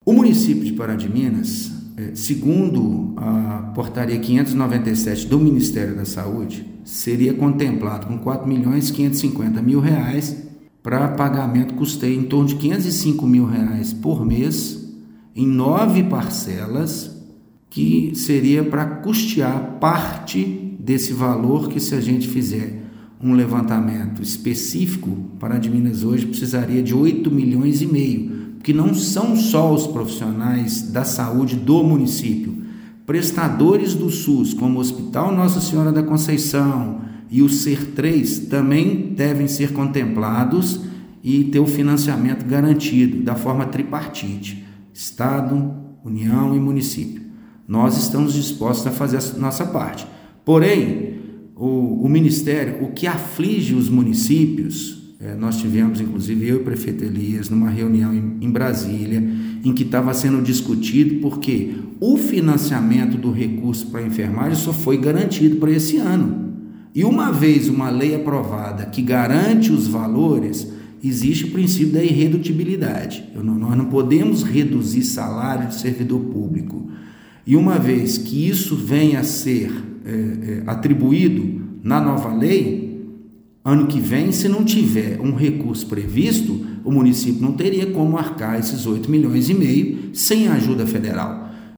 O município de Pará de Minas, segundo a portaria 597 do Ministério da Saúde, seria contemplado com R$4.550.000 para pagamento, custeio em torno de R$505.000 por mês, em 9 parcelas, que seria para custear parte desse valor que, se a gente fizer um levantamento específico, Pará de Minas hoje precisaria de R$8,5 milhões, porque não são só os profissionais da saúde do município, prestadores do SUS, como o Hospital Nossa Senhora da Conceição e o SER3, também devem ser contemplados e ter o financiamento garantido da forma tripartite, Estado, União e município. Nós estamos dispostos a fazer a nossa parte. Porém, o Ministério, o que aflige os municípios, nós tivemos, inclusive, eu e o prefeito Elias, numa reunião em Brasília, em que estava sendo discutido porque o financiamento do recurso para a enfermagem só foi garantido para esse ano. E uma vez uma lei aprovada que garante os valores, existe o princípio da irredutibilidade. Nós não podemos reduzir salário de servidor público. E uma vez que isso venha a ser atribuído na nova lei, ano que vem, se não tiver um recurso previsto, o município não teria como arcar esses R$8,5 milhões sem ajuda federal.